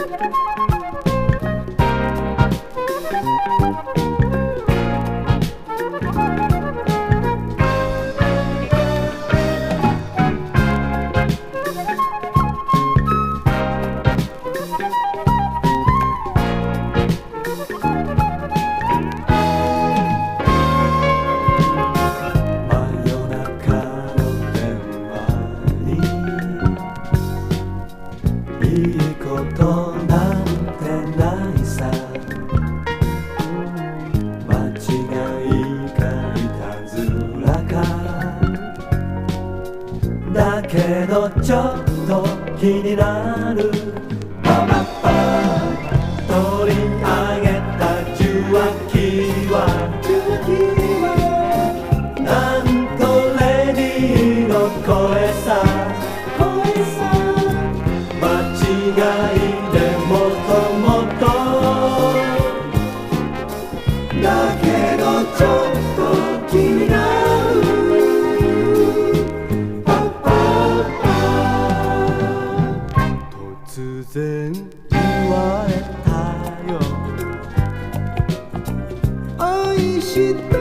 いいことなんてないさ、間違いかいたずらかだけどちょっと気になる。パパパ取り上げた受話器はなんとレディーの声さ。間違いでもともとだけどちょっと気になる。パパパ突然言われたよ、愛して